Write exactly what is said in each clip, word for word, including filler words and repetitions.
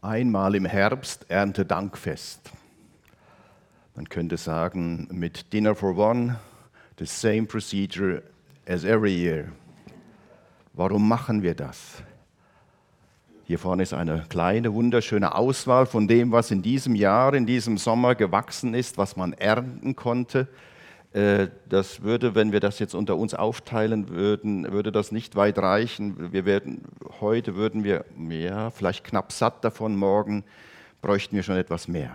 Einmal im Herbst Erntedankfest. Man könnte sagen, mit Dinner for One, the same procedure as every year. Warum machen wir das? Hier vorne ist eine kleine, wunderschöne Auswahl von dem, was in diesem Jahr, in diesem Sommer gewachsen ist, was man ernten konnte. Das würde, wenn wir das jetzt unter uns aufteilen würden, würde das nicht weit reichen. Wir werden, heute würden wir ja, vielleicht knapp satt davon, morgen bräuchten wir schon etwas mehr.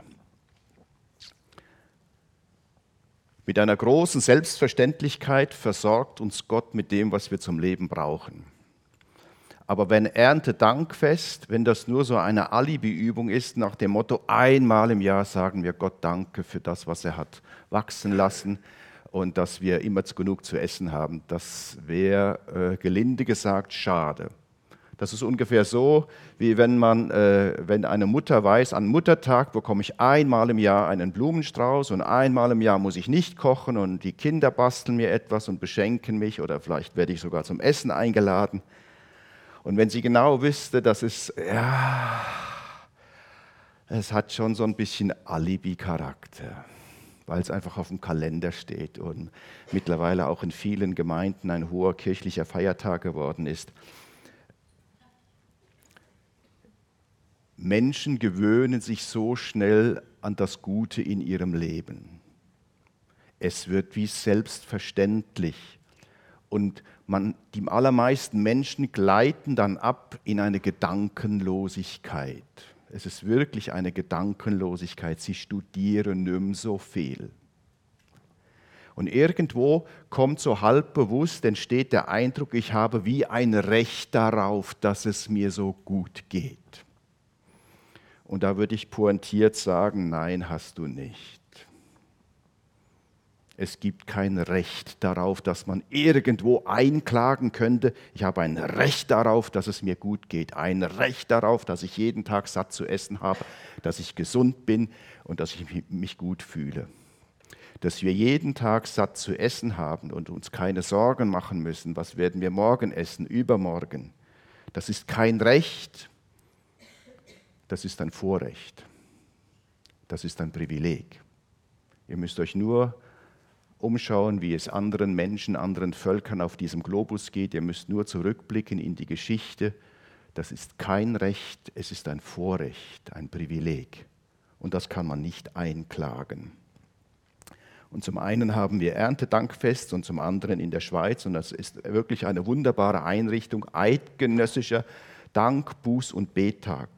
Mit einer großen Selbstverständlichkeit versorgt uns Gott mit dem, was wir zum Leben brauchen. Aber wenn Erntedankfest, wenn das nur so eine Alibi-Übung ist, nach dem Motto, einmal im Jahr sagen wir Gott Danke für das, was er hat wachsen lassen und dass wir immer genug zu essen haben, das wäre äh, gelinde gesagt schade. Das ist ungefähr so, wie wenn man, äh, wenn eine Mutter weiß, an Muttertag bekomme ich einmal im Jahr einen Blumenstrauß und einmal im Jahr muss ich nicht kochen und die Kinder basteln mir etwas und beschenken mich oder vielleicht werde ich sogar zum Essen eingeladen. Und wenn sie genau wüsste, dass es, ja, es hat schon so ein bisschen Alibi-Charakter, weil es einfach auf dem Kalender steht und mittlerweile auch in vielen Gemeinden ein hoher kirchlicher Feiertag geworden ist. Menschen gewöhnen sich so schnell an das Gute in ihrem Leben. Es wird wie selbstverständlich. Und man, die allermeisten Menschen gleiten dann ab in eine Gedankenlosigkeit. Es ist wirklich eine Gedankenlosigkeit. Sie studieren nicht mehr so viel. Und irgendwo kommt so halb bewusst, entsteht der Eindruck, ich habe wie ein Recht darauf, dass es mir so gut geht. Und da würde ich pointiert sagen, nein, hast du nicht. Es gibt kein Recht darauf, dass man irgendwo einklagen könnte. Ich habe ein Recht darauf, dass es mir gut geht. Ein Recht darauf, dass ich jeden Tag satt zu essen habe, dass ich gesund bin und dass ich mich gut fühle. Dass wir jeden Tag satt zu essen haben und uns keine Sorgen machen müssen, was werden wir morgen essen, übermorgen. Das ist kein Recht, das ist ein Vorrecht. Das ist ein Privileg. Ihr müsst euch nur umschauen, wie es anderen Menschen, anderen Völkern auf diesem Globus geht. Ihr müsst nur zurückblicken in die Geschichte. Das ist kein Recht, es ist ein Vorrecht, ein Privileg. Und das kann man nicht einklagen. Und zum einen haben wir Erntedankfest und zum anderen in der Schweiz, und das ist wirklich eine wunderbare Einrichtung, eidgenössischer Dank-, Buß- und Bettag.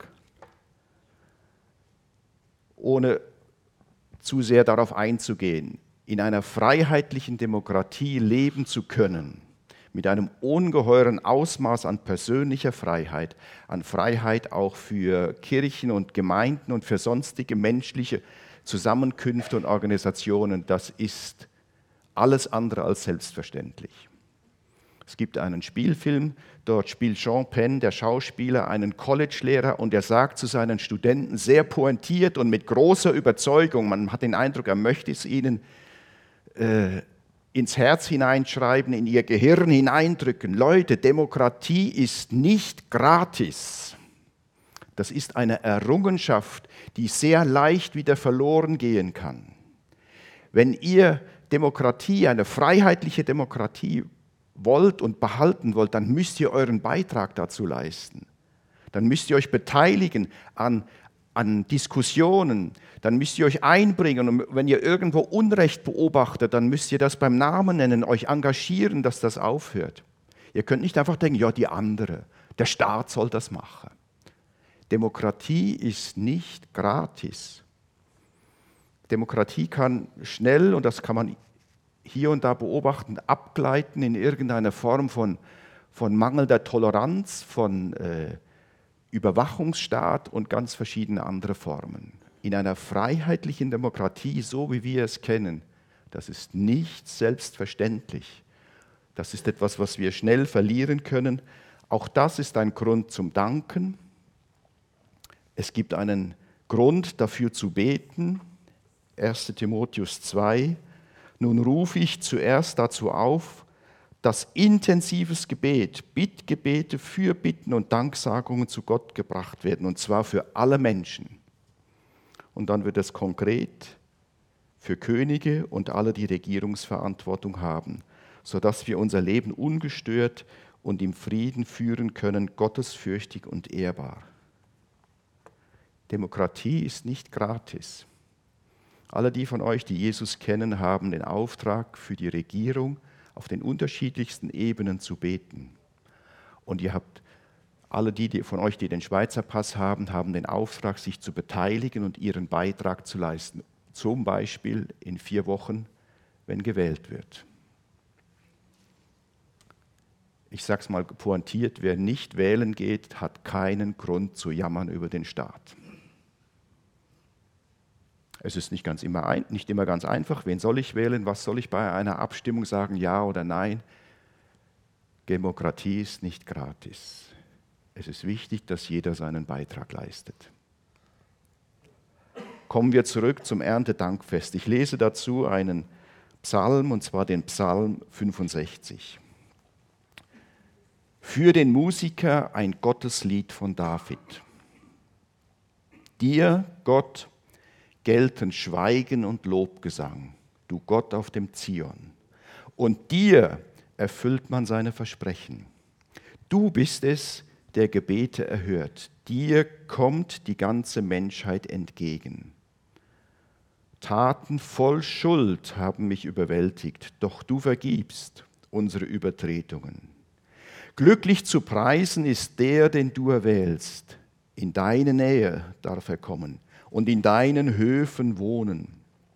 Ohne zu sehr darauf einzugehen, in einer freiheitlichen Demokratie leben zu können, mit einem ungeheuren Ausmaß an persönlicher Freiheit, an Freiheit auch für Kirchen und Gemeinden und für sonstige menschliche Zusammenkünfte und Organisationen, das ist alles andere als selbstverständlich. Es gibt einen Spielfilm, dort spielt Sean Penn, der Schauspieler, einen College-Lehrer und er sagt zu seinen Studenten sehr pointiert und mit großer Überzeugung, man hat den Eindruck, er möchte es ihnen äh, ins Herz hineinschreiben, in ihr Gehirn hineindrücken. Leute, Demokratie ist nicht gratis. Das ist eine Errungenschaft, die sehr leicht wieder verloren gehen kann. Wenn ihr Demokratie, eine freiheitliche Demokratie wollt und behalten wollt, dann müsst ihr euren Beitrag dazu leisten. Dann müsst ihr euch beteiligen an, an Diskussionen, dann müsst ihr euch einbringen und wenn ihr irgendwo Unrecht beobachtet, dann müsst ihr das beim Namen nennen, euch engagieren, dass das aufhört. Ihr könnt nicht einfach denken, ja, die andere, der Staat soll das machen. Demokratie ist nicht gratis. Demokratie kann schnell, und das kann man hier und da beobachten, abgleiten in irgendeine Form von, von mangelnder Toleranz, von äh, Überwachungsstaat und ganz verschiedene andere Formen. In einer freiheitlichen Demokratie, so wie wir es kennen, das ist nicht selbstverständlich. Das ist etwas, was wir schnell verlieren können. Auch das ist ein Grund zum Danken. Es gibt einen Grund dafür zu beten. erster Timotheus zwei. Nun rufe ich zuerst dazu auf, dass intensives Gebet, Bittgebete, Fürbitten und Danksagungen zu Gott gebracht werden, und zwar für alle Menschen. Und dann wird es konkret für Könige und alle, die Regierungsverantwortung haben, sodass wir unser Leben ungestört und im Frieden führen können, gottesfürchtig und ehrbar. Demokratie ist nicht gratis. Alle die von euch, die Jesus kennen, haben den Auftrag, für die Regierung auf den unterschiedlichsten Ebenen zu beten. Und ihr habt, alle die, die von euch, die den Schweizer Pass haben, haben den Auftrag, sich zu beteiligen und ihren Beitrag zu leisten. Zum Beispiel in vier Wochen, wenn gewählt wird. Ich sage es mal pointiert, wer nicht wählen geht, hat keinen Grund zu jammern über den Staat. Es ist nicht, ganz immer ein, nicht immer ganz einfach, wen soll ich wählen, was soll ich bei einer Abstimmung sagen, ja oder nein. Demokratie ist nicht gratis. Es ist wichtig, dass jeder seinen Beitrag leistet. Kommen wir zurück zum Erntedankfest. Ich lese dazu einen Psalm, und zwar den Psalm fünfundsechzig. Für den Musiker ein Gotteslied von David. Dir, Gott, gelten Schweigen und Lobgesang, du Gott auf dem Zion. Und dir erfüllt man seine Versprechen. Du bist es, der Gebete erhört. Dir kommt die ganze Menschheit entgegen. Taten voll Schuld haben mich überwältigt, doch du vergibst unsere Übertretungen. Glücklich zu preisen ist der, den du erwählst. In deine Nähe darf er kommen und in deinen Höfen wohnen.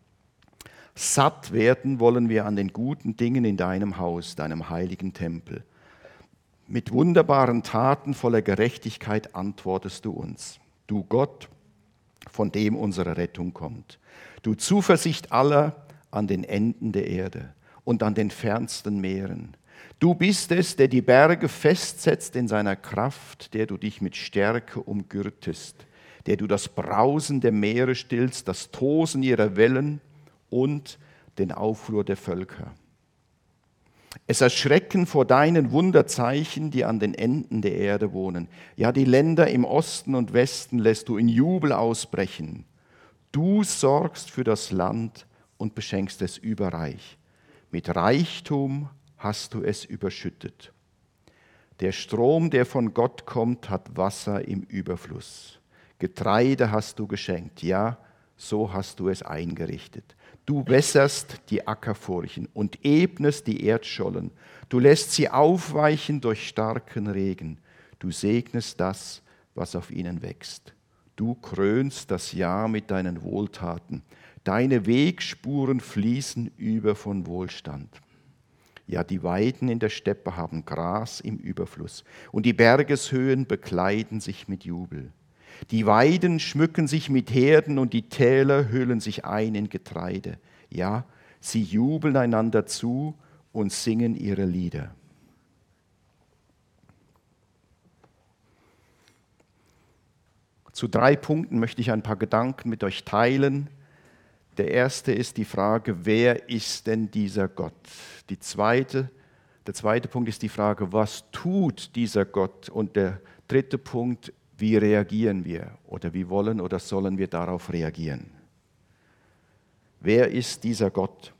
Satt werden wollen wir an den guten Dingen in deinem Haus, deinem heiligen Tempel. Mit wunderbaren Taten voller Gerechtigkeit antwortest du uns. Du Gott, von dem unsere Rettung kommt. Du Zuversicht aller an den Enden der Erde und an den fernsten Meeren. Du bist es, der die Berge festsetzt in seiner Kraft, der du dich mit Stärke umgürtest, der du das Brausen der Meere stillst, das Tosen ihrer Wellen und den Aufruhr der Völker. Es erschrecken vor deinen Wunderzeichen, die an den Enden der Erde wohnen. Ja, die Länder im Osten und Westen lässt du in Jubel ausbrechen. Du sorgst für das Land und beschenkst es überreich. Mit Reichtum hast du es überschüttet. Der Strom, der von Gott kommt, hat Wasser im Überfluss. Getreide hast du geschenkt, ja, so hast du es eingerichtet. Du wässerst die Ackerfurchen und ebnest die Erdschollen. Du lässt sie aufweichen durch starken Regen. Du segnest das, was auf ihnen wächst. Du krönst das Jahr mit deinen Wohltaten. Deine Wegspuren fließen über von Wohlstand. Ja, die Weiden in der Steppe haben Gras im Überfluss und die Bergeshöhen bekleiden sich mit Jubel. Die Weiden schmücken sich mit Herden und die Täler hüllen sich ein in Getreide. Ja, sie jubeln einander zu und singen ihre Lieder. Zu drei Punkten möchte ich ein paar Gedanken mit euch teilen. Der erste ist die Frage, wer ist denn dieser Gott? Die zweite, der zweite Punkt ist die Frage, was tut dieser Gott? Und der dritte Punkt, wie reagieren wir oder wie wollen oder sollen wir darauf reagieren? Wer ist dieser Gott?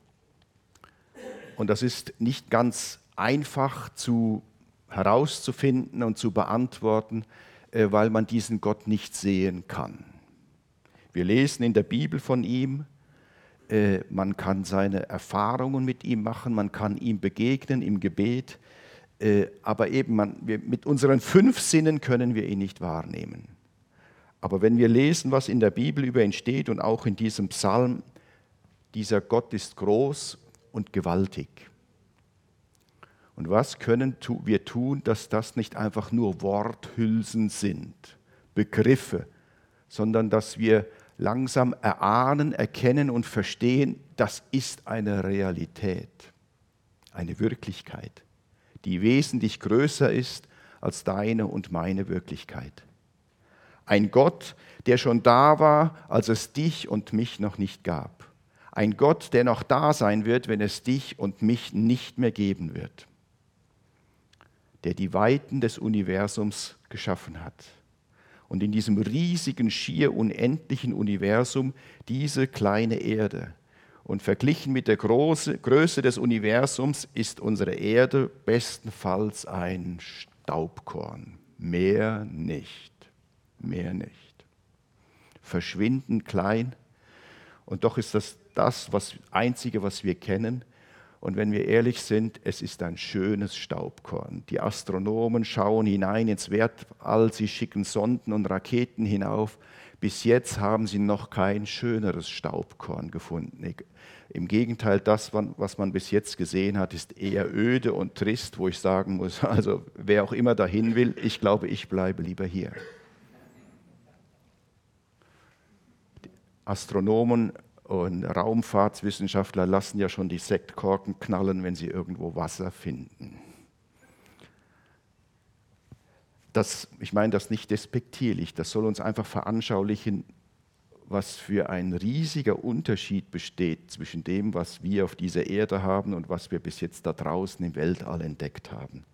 Und das ist nicht ganz einfach zu, herauszufinden und zu beantworten, weil man diesen Gott nicht sehen kann. Wir lesen in der Bibel von ihm, man kann seine Erfahrungen mit ihm machen, man kann ihm begegnen im Gebet, aber eben man, wir, mit unseren fünf Sinnen können wir ihn nicht wahrnehmen. Aber wenn wir lesen, was in der Bibel über ihn steht und auch in diesem Psalm, dieser Gott ist groß und gewaltig. Und was können wir tun, dass das nicht einfach nur Worthülsen sind, Begriffe, sondern dass wir langsam erahnen, erkennen und verstehen, das ist eine Realität, eine Wirklichkeit, die wesentlich größer ist als deine und meine Wirklichkeit. Ein Gott, der schon da war, als es dich und mich noch nicht gab. Ein Gott, der noch da sein wird, wenn es dich und mich nicht mehr geben wird. Der die Weiten des Universums geschaffen hat. Und in diesem riesigen, schier unendlichen Universum diese kleine Erde. Und verglichen mit der Große, Größe des Universums ist unsere Erde bestenfalls ein Staubkorn. Mehr nicht. Mehr nicht. Verschwindend klein. Und doch ist das das was, Einzige, was wir kennen. Und wenn wir ehrlich sind, es ist ein schönes Staubkorn. Die Astronomen schauen hinein ins Weltall, sie schicken Sonden und Raketen hinauf. Bis jetzt haben sie noch kein schöneres Staubkorn gefunden. Im Gegenteil, das, was man bis jetzt gesehen hat, ist eher öde und trist, wo ich sagen muss, also wer auch immer dahin will, ich glaube, ich bleibe lieber hier. Astronomen und Raumfahrtswissenschaftler lassen ja schon die Sektkorken knallen, wenn sie irgendwo Wasser finden. Das, ich meine das nicht despektierlich, das soll uns einfach veranschaulichen, was für ein riesiger Unterschied besteht zwischen dem, was wir auf dieser Erde haben und was wir bis jetzt da draußen im Weltall entdeckt haben.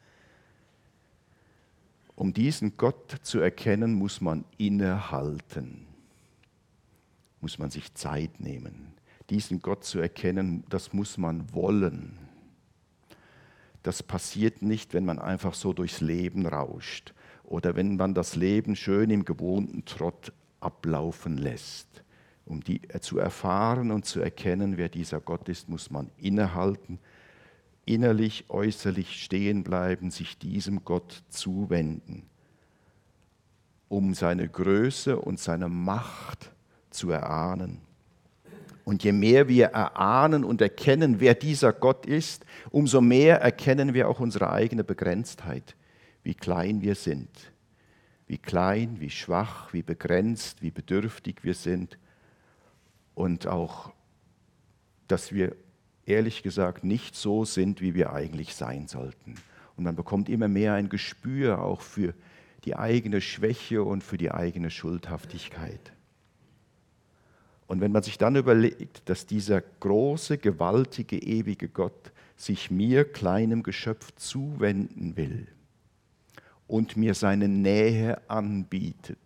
Um diesen Gott zu erkennen, muss man innehalten. Muss man sich Zeit nehmen. Diesen Gott zu erkennen, das muss man wollen. Das passiert nicht, wenn man einfach so durchs Leben rauscht oder wenn man das Leben schön im gewohnten Trott ablaufen lässt. Um die, äh, zu erfahren und zu erkennen, wer dieser Gott ist, muss man innehalten, innerlich, äußerlich stehen bleiben, sich diesem Gott zuwenden, um seine Größe und seine Macht zu erahnen. Und je mehr wir erahnen und erkennen, wer dieser Gott ist, umso mehr erkennen wir auch unsere eigene Begrenztheit, wie klein wir sind, wie klein, wie schwach, wie begrenzt, wie bedürftig wir sind und auch, dass wir ehrlich gesagt nicht so sind, wie wir eigentlich sein sollten. Und man bekommt immer mehr ein Gespür auch für die eigene Schwäche und für die eigene Schuldhaftigkeit. Und wenn man sich dann überlegt, dass dieser große, gewaltige, ewige Gott sich mir, kleinem Geschöpf, zuwenden will und mir seine Nähe anbietet,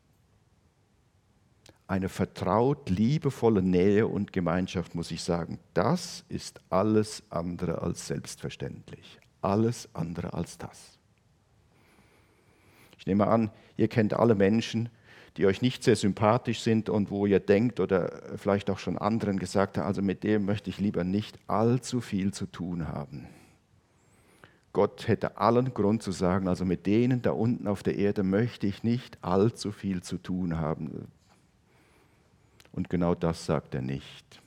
eine vertraut liebevolle Nähe und Gemeinschaft, muss ich sagen, das ist alles andere als selbstverständlich. Alles andere als das. Ich nehme an, ihr kennt alle Menschen, die euch nicht sehr sympathisch sind und wo ihr denkt oder vielleicht auch schon anderen gesagt habt, also mit dem möchte ich lieber nicht allzu viel zu tun haben. Gott hätte allen Grund zu sagen, also mit denen da unten auf der Erde möchte ich nicht allzu viel zu tun haben. Und genau das sagt er nicht.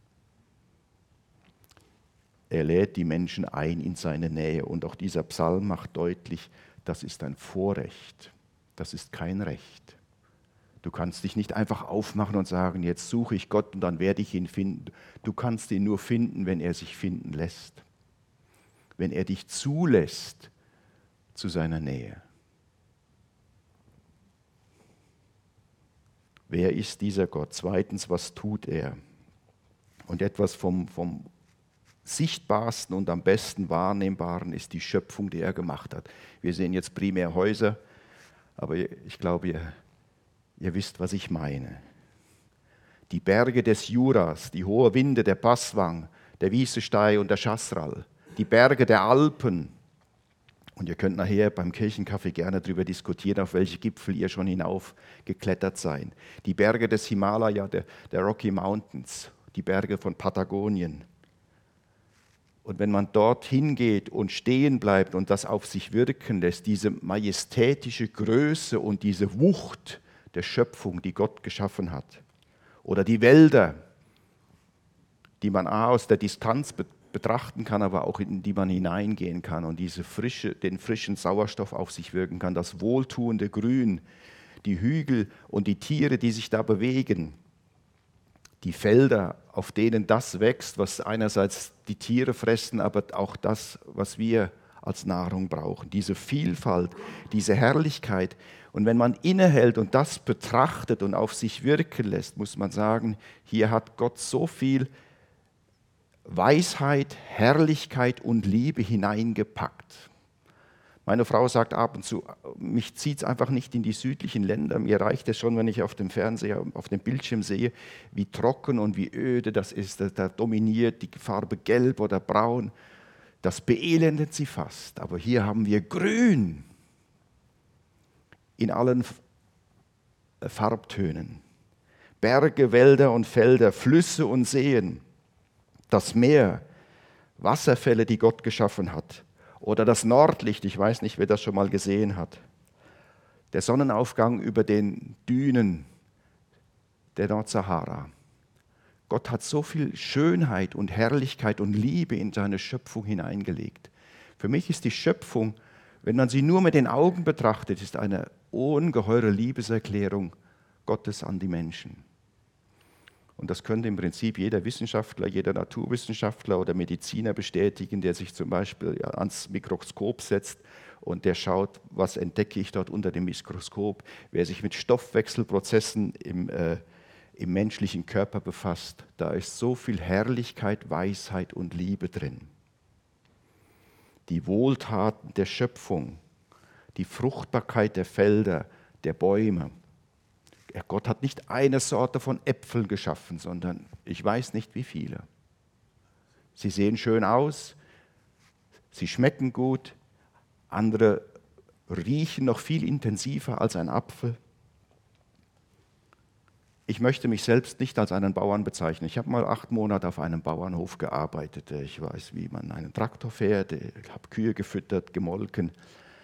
Er lädt die Menschen ein in seine Nähe und auch dieser Psalm macht deutlich, das ist ein Vorrecht, das ist kein Recht. Du kannst dich nicht einfach aufmachen und sagen, jetzt suche ich Gott und dann werde ich ihn finden. Du kannst ihn nur finden, wenn er sich finden lässt. Wenn er dich zulässt zu seiner Nähe. Wer ist dieser Gott? Zweitens, was tut er? Und etwas vom, vom sichtbarsten und am besten wahrnehmbaren ist die Schöpfung, die er gemacht hat. Wir sehen jetzt primär Häuser, aber ich glaube, ihr Ihr wisst, was ich meine. Die Berge des Juras, die hohen Winde der Passwang, der Wiesestei und der Chasseral, die Berge der Alpen. Und ihr könnt nachher beim Kirchenkaffee gerne darüber diskutieren, auf welche Gipfel ihr schon hinaufgeklettert seid. Die Berge des Himalaya, der, der Rocky Mountains, die Berge von Patagonien. Und wenn man dort hingeht und stehen bleibt und das auf sich wirken lässt, diese majestätische Größe und diese Wucht der Schöpfung, die Gott geschaffen hat. Oder die Wälder, die man aus der Distanz betrachten kann, aber auch in die man hineingehen kann und diese frische, den frischen Sauerstoff auf sich wirken kann, das wohltuende Grün, die Hügel und die Tiere, die sich da bewegen, die Felder, auf denen das wächst, was einerseits die Tiere fressen, aber auch das, was wir als Nahrung brauchen. Diese Vielfalt, diese Herrlichkeit. Und wenn man innehält und das betrachtet und auf sich wirken lässt, muss man sagen, hier hat Gott so viel Weisheit, Herrlichkeit und Liebe hineingepackt. Meine Frau sagt ab und zu, mich zieht es einfach nicht in die südlichen Länder. Mir reicht es schon, wenn ich auf dem Fernseher, auf dem Bildschirm sehe, wie trocken und wie öde das ist. Da dominiert die Farbe gelb oder braun. Das beelendet sie fast. Aber hier haben wir Grün in allen Farbtönen. Berge, Wälder und Felder, Flüsse und Seen, das Meer, Wasserfälle, die Gott geschaffen hat. Oder das Nordlicht, ich weiß nicht, wer das schon mal gesehen hat. Der Sonnenaufgang über den Dünen der Nordsahara. Gott hat so viel Schönheit und Herrlichkeit und Liebe in seine Schöpfung hineingelegt. Für mich ist die Schöpfung, wenn man sie nur mit den Augen betrachtet, ist eine ungeheure Liebeserklärung Gottes an die Menschen. Und das könnte im Prinzip jeder Wissenschaftler, jeder Naturwissenschaftler oder Mediziner bestätigen, der sich zum Beispiel ans Mikroskop setzt und der schaut, was entdecke ich dort unter dem Mikroskop. Wer sich mit Stoffwechselprozessen im, äh, im menschlichen Körper befasst, da ist so viel Herrlichkeit, Weisheit und Liebe drin. Die Wohltaten der Schöpfung, die Fruchtbarkeit der Felder, der Bäume. Gott hat nicht eine Sorte von Äpfeln geschaffen, sondern ich weiß nicht wie viele. Sie sehen schön aus, sie schmecken gut, andere riechen noch viel intensiver als ein Apfel. Ich möchte mich selbst nicht als einen Bauern bezeichnen. Ich habe mal acht Monate auf einem Bauernhof gearbeitet. Ich weiß, wie man einen Traktor fährt, ich habe Kühe gefüttert, gemolken.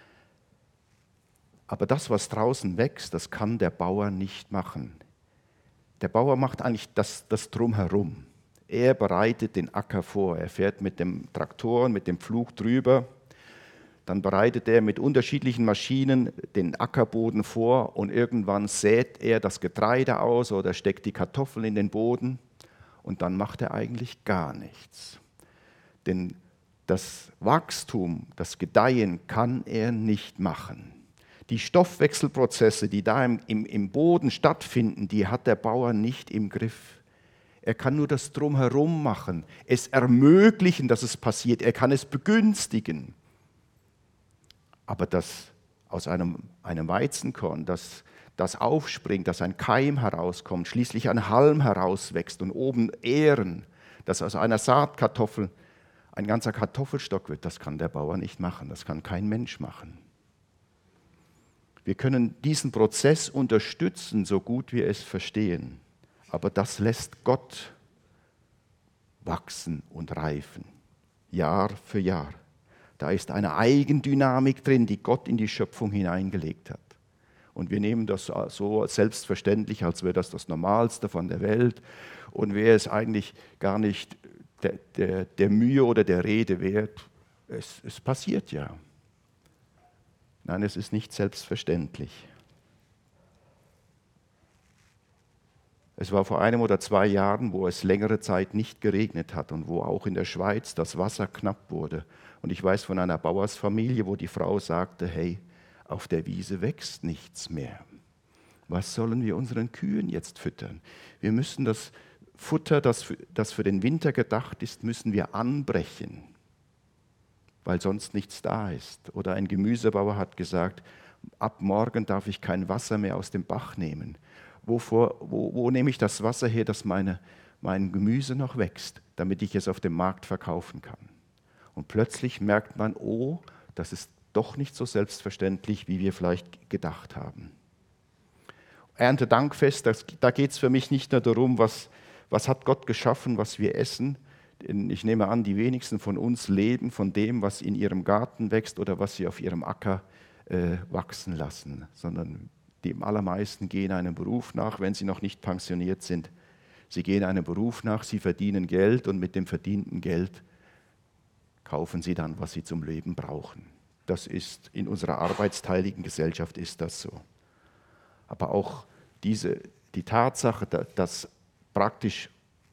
Aber das, was draußen wächst, das kann der Bauer nicht machen. Der Bauer macht eigentlich das, das Drumherum. Er bereitet den Acker vor. Er fährt mit dem Traktor, mit dem Pflug drüber. Dann bereitet er mit unterschiedlichen Maschinen den Ackerboden vor und irgendwann sät er das Getreide aus oder steckt die Kartoffeln in den Boden und dann macht er eigentlich gar nichts. Denn das Wachstum, das Gedeihen kann er nicht machen. Die Stoffwechselprozesse, die da im, im, im Boden stattfinden, die hat der Bauer nicht im Griff. Er kann nur das Drumherum machen, es ermöglichen, dass es passiert. Er kann es begünstigen. Aber das aus einem, einem Weizenkorn, das, das aufspringt, dass ein Keim herauskommt, schließlich ein Halm herauswächst und oben Ähren, dass aus einer Saatkartoffel ein ganzer Kartoffelstock wird, das kann der Bauer nicht machen, das kann kein Mensch machen. Wir können diesen Prozess unterstützen, so gut wir es verstehen. Aber das lässt Gott wachsen und reifen, Jahr für Jahr. Da ist eine Eigendynamik drin, die Gott in die Schöpfung hineingelegt hat. Und wir nehmen das so selbstverständlich, als wäre das das Normalste von der Welt und wäre es eigentlich gar nicht der, der, der Mühe oder der Rede wert. Es, es passiert ja. Nein, es ist nicht selbstverständlich. Es war vor einem oder zwei Jahren, wo es längere Zeit nicht geregnet hat und wo auch in der Schweiz das Wasser knapp wurde. Und ich weiß von einer Bauersfamilie, wo die Frau sagte, hey, auf der Wiese wächst nichts mehr. Was sollen wir unseren Kühen jetzt füttern? Wir müssen das Futter, das für, das für den Winter gedacht ist, müssen wir anbrechen, weil sonst nichts da ist. Oder ein Gemüsebauer hat gesagt, ab morgen darf ich kein Wasser mehr aus dem Bach nehmen. Wovor, wo, wo nehme ich das Wasser her, dass meine, mein Gemüse noch wächst, damit ich es auf dem Markt verkaufen kann? Und plötzlich merkt man, oh, das ist doch nicht so selbstverständlich, wie wir vielleicht gedacht haben. Erntedankfest, das, da geht es für mich nicht nur darum, was, was hat Gott geschaffen, was wir essen. Denn ich nehme an, die wenigsten von uns leben von dem, was in ihrem Garten wächst oder was sie auf ihrem Acker äh, wachsen lassen, sondern die allermeisten gehen einem Beruf nach, wenn sie noch nicht pensioniert sind. Sie gehen einem Beruf nach, sie verdienen Geld und mit dem verdienten Geld kaufen sie dann, was sie zum Leben brauchen. Das ist in unserer arbeitsteiligen Gesellschaft ist das so. Aber auch diese, die Tatsache, dass praktisch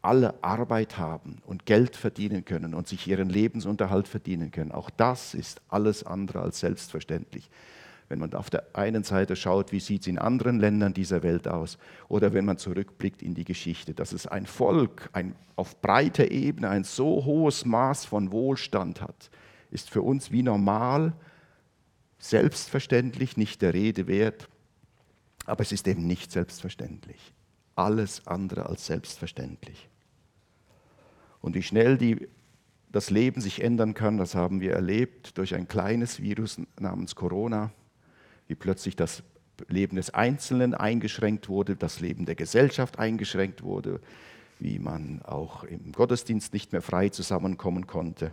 alle Arbeit haben und Geld verdienen können und sich ihren Lebensunterhalt verdienen können. Auch das ist alles andere als selbstverständlich. Wenn man auf der einen Seite schaut, wie sieht es in anderen Ländern dieser Welt aus, oder wenn man zurückblickt in die Geschichte, dass es ein Volk ein, auf breiter Ebene ein so hohes Maß von Wohlstand hat, ist für uns wie normal, selbstverständlich, nicht der Rede wert, aber es ist eben nicht selbstverständlich. Alles andere als selbstverständlich. Und wie schnell die, das Leben sich ändern kann, das haben wir erlebt durch ein kleines Virus namens Corona, wie plötzlich das Leben des Einzelnen eingeschränkt wurde, das Leben der Gesellschaft eingeschränkt wurde, wie man auch im Gottesdienst nicht mehr frei zusammenkommen konnte.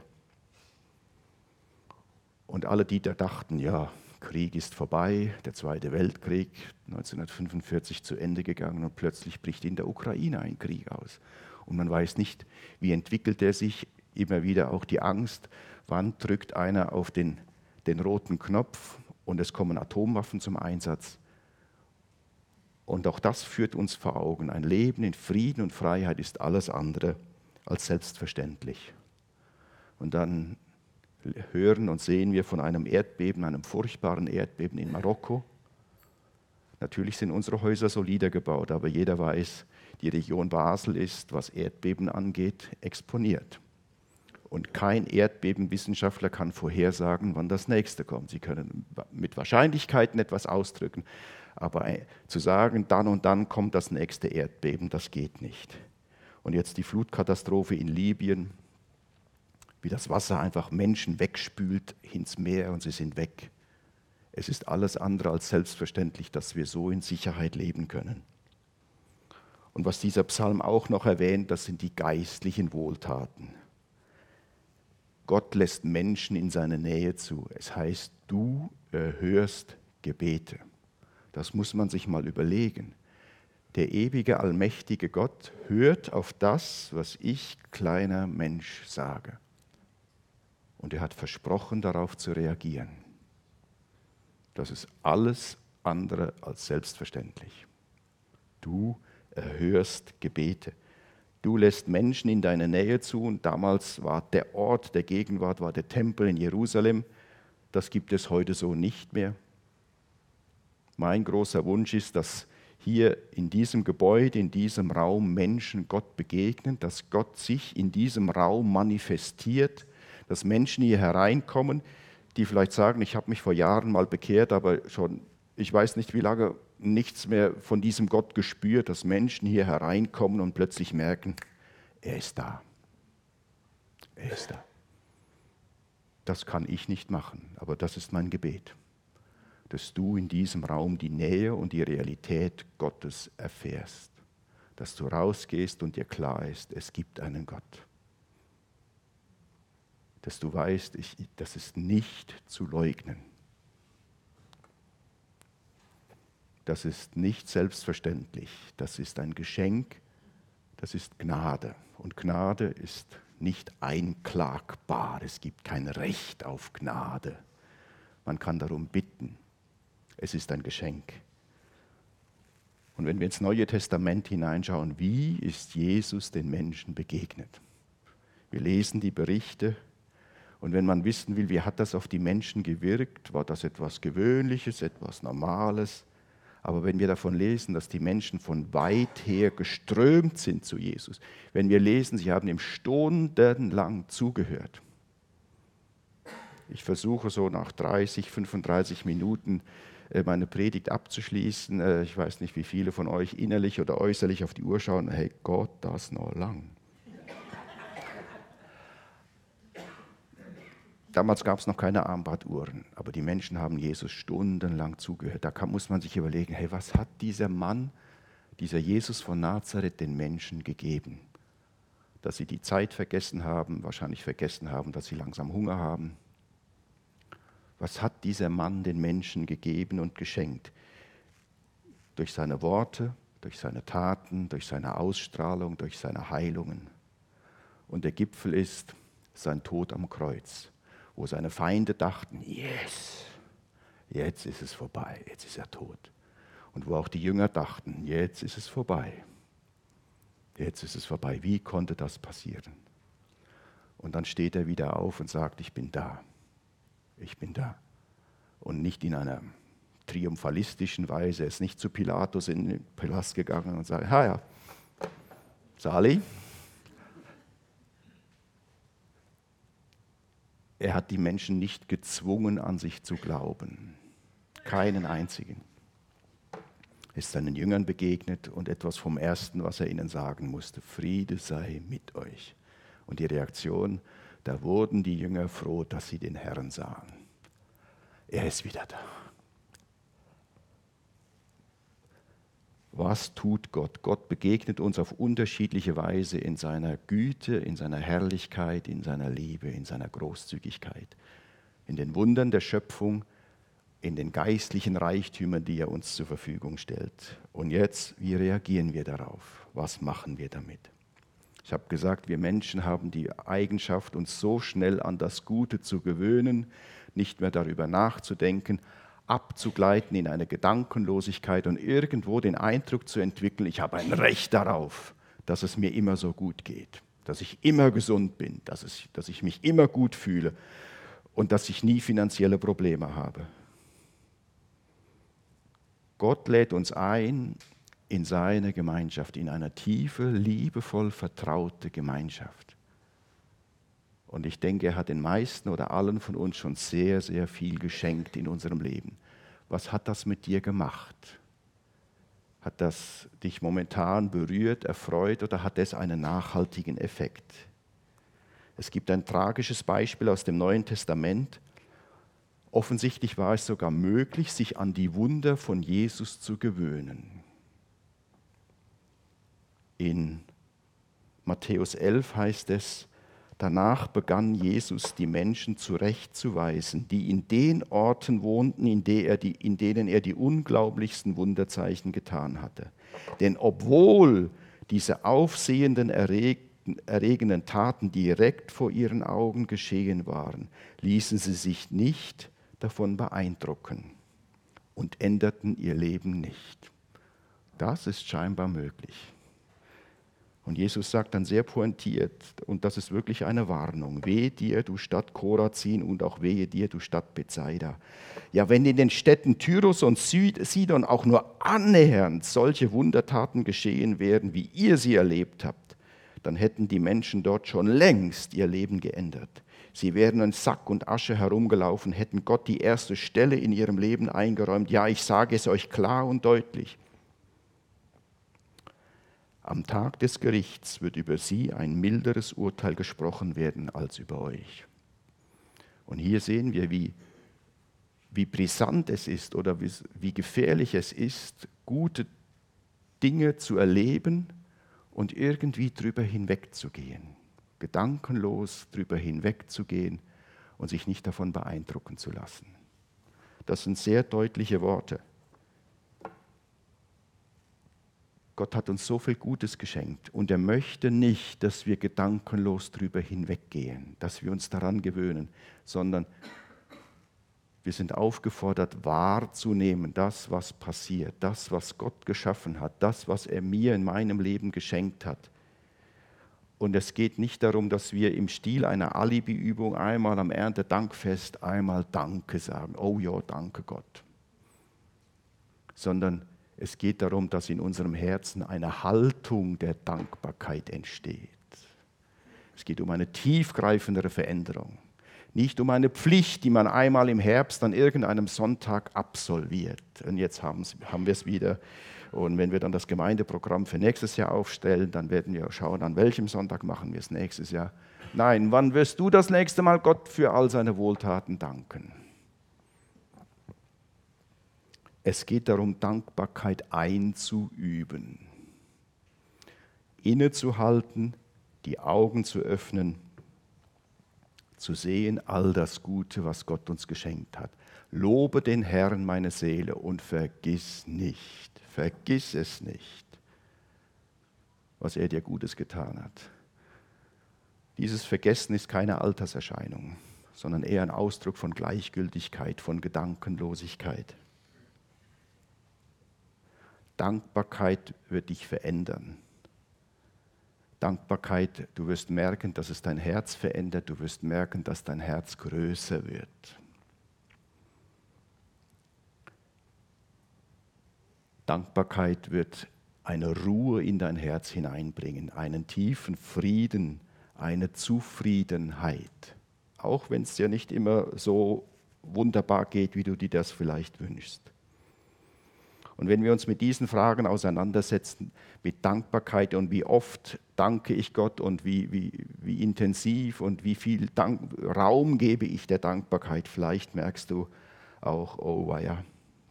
Und alle, die da dachten, ja, Krieg ist vorbei, der Zweite Weltkrieg neunzehnhundertfünfundvierzig zu Ende gegangen und plötzlich bricht in der Ukraine ein Krieg aus. Und man weiß nicht, wie entwickelt er sich, immer wieder auch die Angst, wann drückt einer auf den, den roten Knopf und es kommen Atomwaffen zum Einsatz. Und auch das führt uns vor Augen. Ein Leben in Frieden und Freiheit ist alles andere als selbstverständlich. Und dann hören und sehen wir von einem Erdbeben, einem furchtbaren Erdbeben in Marokko. Natürlich sind unsere Häuser solider gebaut, aber jeder weiß, die Region Basel ist, was Erdbeben angeht, exponiert. Und kein Erdbebenwissenschaftler kann vorhersagen, wann das nächste kommt. Sie können mit Wahrscheinlichkeiten etwas ausdrücken, aber zu sagen, dann und dann kommt das nächste Erdbeben, das geht nicht. Und jetzt die Flutkatastrophe in Libyen, wie das Wasser einfach Menschen wegspült ins Meer und sie sind weg. Es ist alles andere als selbstverständlich, dass wir so in Sicherheit leben können. Und was dieser Psalm auch noch erwähnt, das sind die geistlichen Wohltaten. Gott lässt Menschen in seine Nähe zu. Es heißt, du erhörst Gebete. Das muss man sich mal überlegen. Der ewige, allmächtige Gott hört auf das, was ich, kleiner Mensch, sage. Und er hat versprochen, darauf zu reagieren. Das ist alles andere als selbstverständlich. Du erhörst Gebete. Du lässt Menschen in deine Nähe zu. Und damals war der Ort der Gegenwart, war der Tempel in Jerusalem. Das gibt es heute so nicht mehr. Mein großer Wunsch ist, dass hier in diesem Gebäude, in diesem Raum Menschen Gott begegnen, dass Gott sich in diesem Raum manifestiert, dass Menschen hier hereinkommen, die vielleicht sagen, ich habe mich vor Jahren mal bekehrt, aber schon, ich weiß nicht wie lange, nichts mehr von diesem Gott gespürt, dass Menschen hier hereinkommen und plötzlich merken, er ist da. Er ist da. Das kann ich nicht machen, aber das ist mein Gebet, dass du in diesem Raum die Nähe und die Realität Gottes erfährst, dass du rausgehst und dir klar ist, es gibt einen Gott. Dass du weißt, ich, das ist nicht zu leugnen. Das ist nicht selbstverständlich. Das ist ein Geschenk, das ist Gnade. Und Gnade ist nicht einklagbar. Es gibt kein Recht auf Gnade. Man kann darum bitten. Es ist ein Geschenk. Und wenn wir ins Neue Testament hineinschauen, wie ist Jesus den Menschen begegnet? Wir lesen die Berichte. Und wenn man wissen will, wie hat das auf die Menschen gewirkt, war das etwas Gewöhnliches, etwas Normales. Aber wenn wir davon lesen, dass die Menschen von weit her geströmt sind zu Jesus, wenn wir lesen, sie haben ihm stundenlang zugehört. Ich versuche so nach dreißig, fünfunddreißig Minuten meine Predigt abzuschließen. Ich weiß nicht, wie viele von euch innerlich oder äußerlich auf die Uhr schauen. Hey Gott, das noch lang. Damals gab es noch keine Armbanduhren, aber die Menschen haben Jesus stundenlang zugehört. Da kann, muss man sich überlegen, hey, was hat dieser Mann, dieser Jesus von Nazareth den Menschen gegeben? Dass sie die Zeit vergessen haben, wahrscheinlich vergessen haben, dass sie langsam Hunger haben. Was hat dieser Mann den Menschen gegeben und geschenkt? Durch seine Worte, durch seine Taten, durch seine Ausstrahlung, durch seine Heilungen. Und der Gipfel ist sein Tod am Kreuz, wo seine Feinde dachten, yes, jetzt ist es vorbei, jetzt ist er tot. Und wo auch die Jünger dachten, jetzt ist es vorbei. Jetzt ist es vorbei. Wie konnte das passieren? Und dann steht er wieder auf und sagt, ich bin da. Ich bin da. Und nicht in einer triumphalistischen Weise. Er ist nicht zu Pilatus in den Palast gegangen und sagt, ja, ja, Sali. Er hat die Menschen nicht gezwungen, an sich zu glauben. Keinen einzigen. Er ist seinen Jüngern begegnet und etwas vom Ersten, was er ihnen sagen musste, Friede sei mit euch. Und die Reaktion, da wurden die Jünger froh, dass sie den Herrn sahen. Er ist wieder da. Was tut Gott? Gott begegnet uns auf unterschiedliche Weise in seiner Güte, in seiner Herrlichkeit, in seiner Liebe, in seiner Großzügigkeit, in den Wundern der Schöpfung, in den geistlichen Reichtümern, die er uns zur Verfügung stellt. Und jetzt, wie reagieren wir darauf? Was machen wir damit? Ich habe gesagt, wir Menschen haben die Eigenschaft, uns so schnell an das Gute zu gewöhnen, nicht mehr darüber nachzudenken, abzugleiten in eine Gedankenlosigkeit und irgendwo den Eindruck zu entwickeln, ich habe ein Recht darauf, dass es mir immer so gut geht, dass ich immer gesund bin, dass, es, dass ich mich immer gut fühle und dass ich nie finanzielle Probleme habe. Gott lädt uns ein in seine Gemeinschaft, in eine tiefe, liebevoll vertraute Gemeinschaft. Und ich denke, er hat den meisten oder allen von uns schon sehr, sehr viel geschenkt in unserem Leben. Was hat das mit dir gemacht? Hat das dich momentan berührt, erfreut oder hat es einen nachhaltigen Effekt? Es gibt ein tragisches Beispiel aus dem Neuen Testament. Offensichtlich war es sogar möglich, sich an die Wunder von Jesus zu gewöhnen. In Matthäus elf heißt es, danach begann Jesus, die Menschen zurechtzuweisen, die in den Orten wohnten, in denen er die unglaublichsten Wunderzeichen getan hatte. Denn obwohl diese aufsehenden, erregenden Taten direkt vor ihren Augen geschehen waren, ließen sie sich nicht davon beeindrucken und änderten ihr Leben nicht. Das ist scheinbar möglich. Und Jesus sagt dann sehr pointiert, und das ist wirklich eine Warnung, wehe dir, du Stadt Chorazin, und auch wehe dir, du Stadt Bethsaida. Ja, wenn in den Städten Tyrus und Sidon auch nur annähernd solche Wundertaten geschehen wären, wie ihr sie erlebt habt, dann hätten die Menschen dort schon längst ihr Leben geändert. Sie wären in Sack und Asche herumgelaufen, hätten Gott die erste Stelle in ihrem Leben eingeräumt. Ja, ich sage es euch klar und deutlich. Am Tag des Gerichts wird über sie ein milderes Urteil gesprochen werden als über euch. Und hier sehen wir, wie, wie brisant es ist oder wie, wie gefährlich es ist, gute Dinge zu erleben und irgendwie drüber hinwegzugehen. Gedankenlos drüber hinwegzugehen und sich nicht davon beeindrucken zu lassen. Das sind sehr deutliche Worte. Gott hat uns so viel Gutes geschenkt und er möchte nicht, dass wir gedankenlos drüber hinweggehen, dass wir uns daran gewöhnen, sondern wir sind aufgefordert, wahrzunehmen, das, was passiert, das, was Gott geschaffen hat, das, was er mir in meinem Leben geschenkt hat. Und es geht nicht darum, dass wir im Stil einer Alibi-Übung einmal am Erntedankfest einmal Danke sagen, oh ja, danke Gott, sondern es geht darum, dass in unserem Herzen eine Haltung der Dankbarkeit entsteht. Es geht um eine tiefgreifendere Veränderung. Nicht um eine Pflicht, die man einmal im Herbst an irgendeinem Sonntag absolviert. Und jetzt haben wir es wieder. Und wenn wir dann das Gemeindeprogramm für nächstes Jahr aufstellen, dann werden wir schauen, an welchem Sonntag machen wir es nächstes Jahr. Nein, wann wirst du das nächste Mal Gott für all seine Wohltaten danken? Es geht darum, Dankbarkeit einzuüben, innezuhalten, die Augen zu öffnen, zu sehen all das Gute, was Gott uns geschenkt hat. Lobe den Herrn, meine Seele, und vergiss nicht, vergiss es nicht, was er dir Gutes getan hat. Dieses Vergessen ist keine Alterserscheinung, sondern eher ein Ausdruck von Gleichgültigkeit, von Gedankenlosigkeit. Dankbarkeit wird dich verändern. Dankbarkeit, du wirst merken, dass es dein Herz verändert, du wirst merken, dass dein Herz größer wird. Dankbarkeit wird eine Ruhe in dein Herz hineinbringen, einen tiefen Frieden, eine Zufriedenheit. Auch wenn es dir nicht immer so wunderbar geht, wie du dir das vielleicht wünschst. Und wenn wir uns mit diesen Fragen auseinandersetzen, mit Dankbarkeit und wie oft danke ich Gott und wie, wie, wie intensiv und wie viel Dank, Raum gebe ich der Dankbarkeit, vielleicht merkst du auch, oh weia.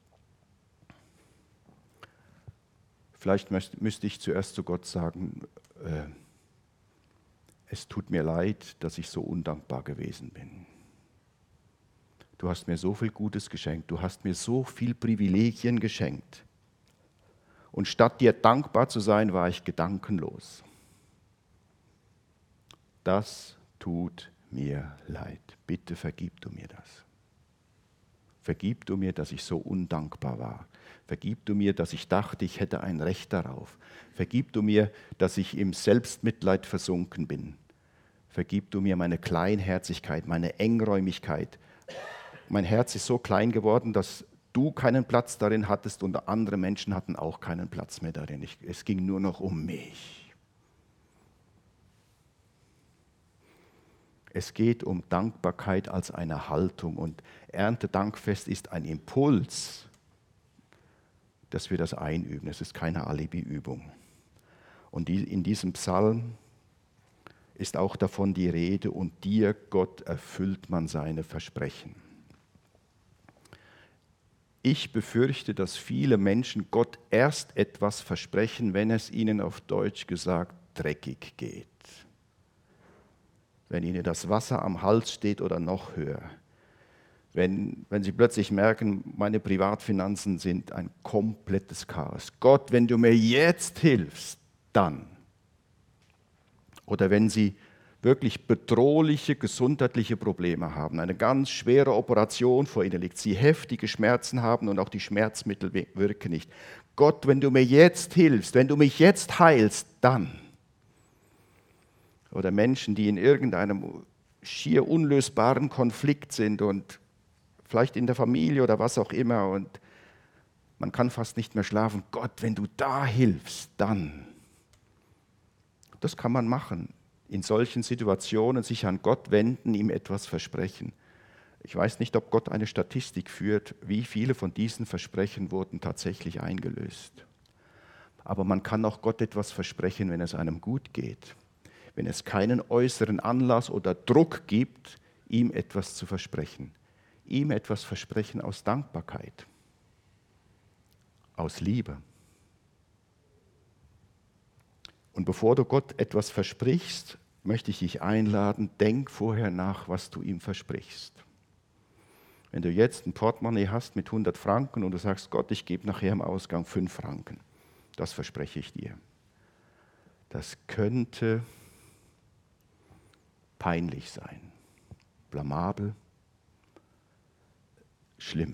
Vielleicht müsste ich zuerst zu Gott sagen, äh, es tut mir leid, dass ich so undankbar gewesen bin. Du hast mir so viel Gutes geschenkt, du hast mir so viel Privilegien geschenkt. Und statt dir dankbar zu sein, war ich gedankenlos. Das tut mir leid. Bitte vergib du mir das. Vergib du mir, dass ich so undankbar war. Vergib du mir, dass ich dachte, ich hätte ein Recht darauf. Vergib du mir, dass ich im Selbstmitleid versunken bin. Vergib du mir meine Kleinherzigkeit, meine Engräumigkeit. Mein Herz ist so klein geworden, dass du keinen Platz darin hattest und andere Menschen hatten auch keinen Platz mehr darin. Ich, es ging nur noch um mich. Es geht um Dankbarkeit als eine Haltung und Erntedankfest ist ein Impuls, dass wir das einüben. Es ist keine Alibi-Übung. Und die, in diesem Psalm ist auch davon die Rede, und dir, Gott, erfüllt man seine Versprechen. Ich befürchte, dass viele Menschen Gott erst etwas versprechen, wenn es ihnen auf Deutsch gesagt dreckig geht. Wenn ihnen das Wasser am Hals steht oder noch höher. Wenn, wenn sie plötzlich merken, meine Privatfinanzen sind ein komplettes Chaos. Gott, wenn du mir jetzt hilfst, dann. Oder wenn sie wirklich bedrohliche gesundheitliche Probleme haben, eine ganz schwere Operation vor ihnen liegt, sie heftige Schmerzen haben und auch die Schmerzmittel wirken nicht. Gott, wenn du mir jetzt hilfst, wenn du mich jetzt heilst, dann. Oder Menschen, die in irgendeinem schier unlösbaren Konflikt sind und vielleicht in der Familie oder was auch immer und man kann fast nicht mehr schlafen. Gott, wenn du da hilfst, dann. Das kann man machen. In solchen Situationen sich an Gott wenden, ihm etwas versprechen. Ich weiß nicht, ob Gott eine Statistik führt, wie viele von diesen Versprechen wurden tatsächlich eingelöst. Aber man kann auch Gott etwas versprechen, wenn es einem gut geht. Wenn es keinen äußeren Anlass oder Druck gibt, ihm etwas zu versprechen. Ihm etwas versprechen aus Dankbarkeit, aus Liebe. Und bevor du Gott etwas versprichst, möchte ich dich einladen, denk vorher nach, was du ihm versprichst. Wenn du jetzt ein Portemonnaie hast mit hundert Franken und du sagst, Gott, ich gebe nachher im Ausgang fünf Franken, das verspreche ich dir. Das könnte peinlich sein, blamabel, schlimm.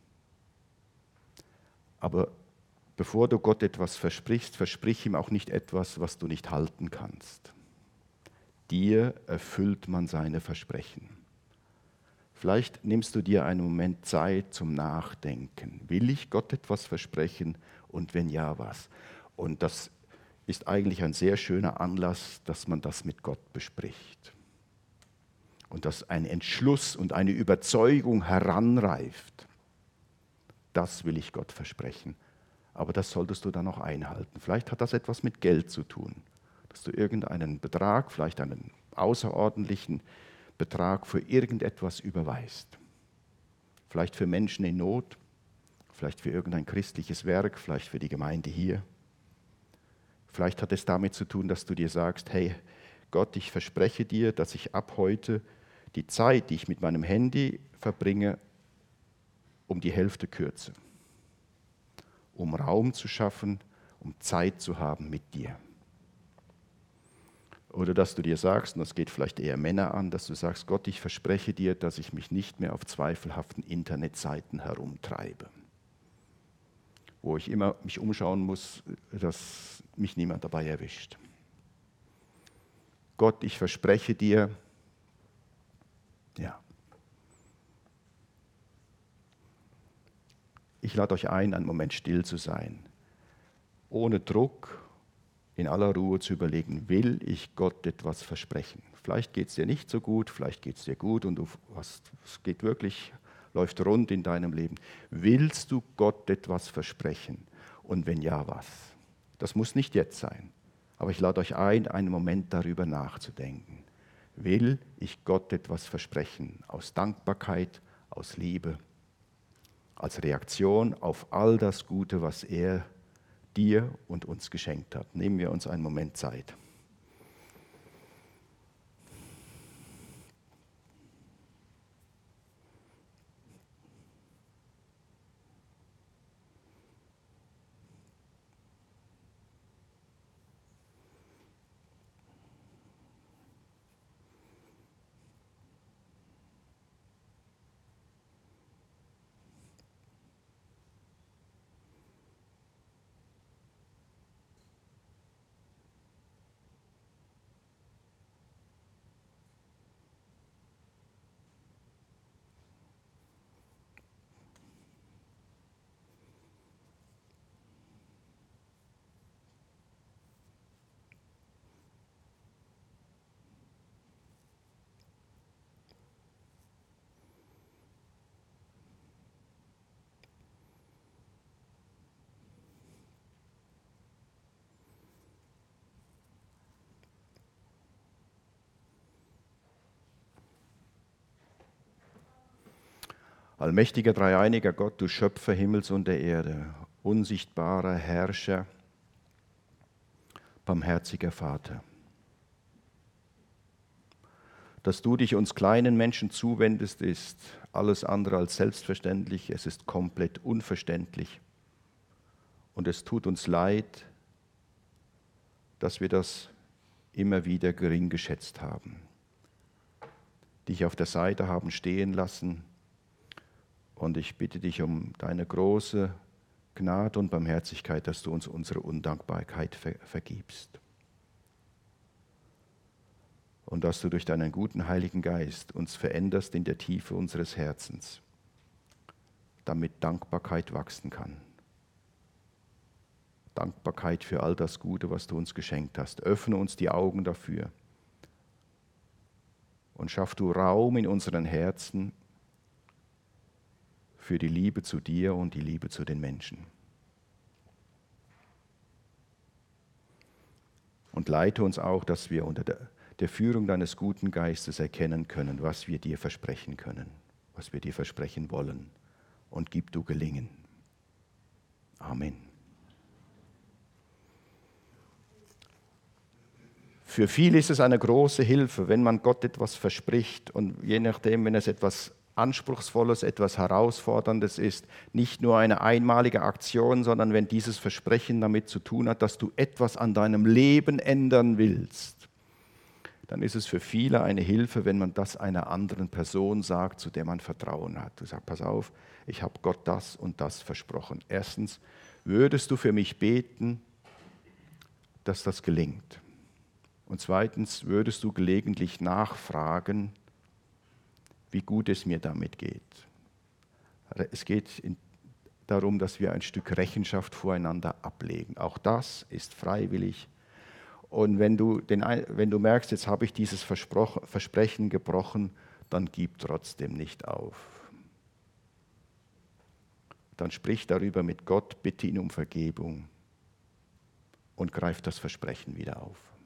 Aber bevor du Gott etwas versprichst, versprich ihm auch nicht etwas, was du nicht halten kannst. Dir erfüllt man seine Versprechen. Vielleicht nimmst du dir einen Moment Zeit zum Nachdenken. Will ich Gott etwas versprechen und wenn ja, was? Und das ist eigentlich ein sehr schöner Anlass, dass man das mit Gott bespricht. Und dass ein Entschluss und eine Überzeugung heranreift. Das will ich Gott versprechen. Aber das solltest du dann auch einhalten. Vielleicht hat das etwas mit Geld zu tun, dass du irgendeinen Betrag, vielleicht einen außerordentlichen Betrag für irgendetwas überweist. Vielleicht für Menschen in Not, vielleicht für irgendein christliches Werk, vielleicht für die Gemeinde hier. Vielleicht hat es damit zu tun, dass du dir sagst, hey Gott, ich verspreche dir, dass ich ab heute die Zeit, die ich mit meinem Handy verbringe, um die Hälfte kürze. Um Raum zu schaffen, um Zeit zu haben mit dir. Oder dass du dir sagst, und das geht vielleicht eher Männer an, dass du sagst, Gott, ich verspreche dir, dass ich mich nicht mehr auf zweifelhaften Internetseiten herumtreibe. Wo ich immer mich umschauen muss, dass mich niemand dabei erwischt. Gott, ich verspreche dir, ja. Ich lade euch ein, einen Moment still zu sein, ohne Druck, in aller Ruhe zu überlegen, will ich Gott etwas versprechen? Vielleicht geht es dir nicht so gut, vielleicht geht es dir gut und du hast, es geht wirklich, läuft rund in deinem Leben. Willst du Gott etwas versprechen? Und wenn ja, was? Das muss nicht jetzt sein, aber ich lade euch ein, einen Moment darüber nachzudenken. Will ich Gott etwas versprechen? Aus Dankbarkeit, aus Liebe, als Reaktion auf all das Gute, was er dir und uns geschenkt hat. Nehmen wir uns einen Moment Zeit. Allmächtiger, dreieiniger Gott, du Schöpfer Himmels und der Erde, unsichtbarer Herrscher, barmherziger Vater. Dass du dich uns kleinen Menschen zuwendest, ist alles andere als selbstverständlich. Es ist komplett unverständlich. Und es tut uns leid, dass wir das immer wieder gering geschätzt haben. Dich auf der Seite haben stehen lassen. Und ich bitte dich um deine große Gnade und Barmherzigkeit, dass du uns unsere Undankbarkeit ver- vergibst. Und dass du durch deinen guten Heiligen Geist uns veränderst in der Tiefe unseres Herzens, damit Dankbarkeit wachsen kann. Dankbarkeit für all das Gute, was du uns geschenkt hast. Öffne uns die Augen dafür und schaff du Raum in unseren Herzen für die Liebe zu dir und die Liebe zu den Menschen. Und leite uns auch, dass wir unter der, der Führung deines guten Geistes erkennen können, was wir dir versprechen können, was wir dir versprechen wollen. Und gib du Gelingen. Amen. Für viele ist es eine große Hilfe, wenn man Gott etwas verspricht und je nachdem, wenn es etwas Anspruchsvolles, etwas Herausforderndes ist, nicht nur eine einmalige Aktion, sondern wenn dieses Versprechen damit zu tun hat, dass du etwas an deinem Leben ändern willst, dann ist es für viele eine Hilfe, wenn man das einer anderen Person sagt, zu der man Vertrauen hat. Du sagst, pass auf, ich habe Gott das und das versprochen. Erstens, würdest du für mich beten, dass das gelingt? Und zweitens, würdest du gelegentlich nachfragen, wie gut es mir damit geht. Es geht in, darum, dass wir ein Stück Rechenschaft voreinander ablegen. Auch das ist freiwillig. Und wenn du, den, wenn du merkst, jetzt habe ich dieses Versprechen gebrochen, dann gib trotzdem nicht auf. Dann sprich darüber mit Gott, bitte ihn um Vergebung und greif das Versprechen wieder auf.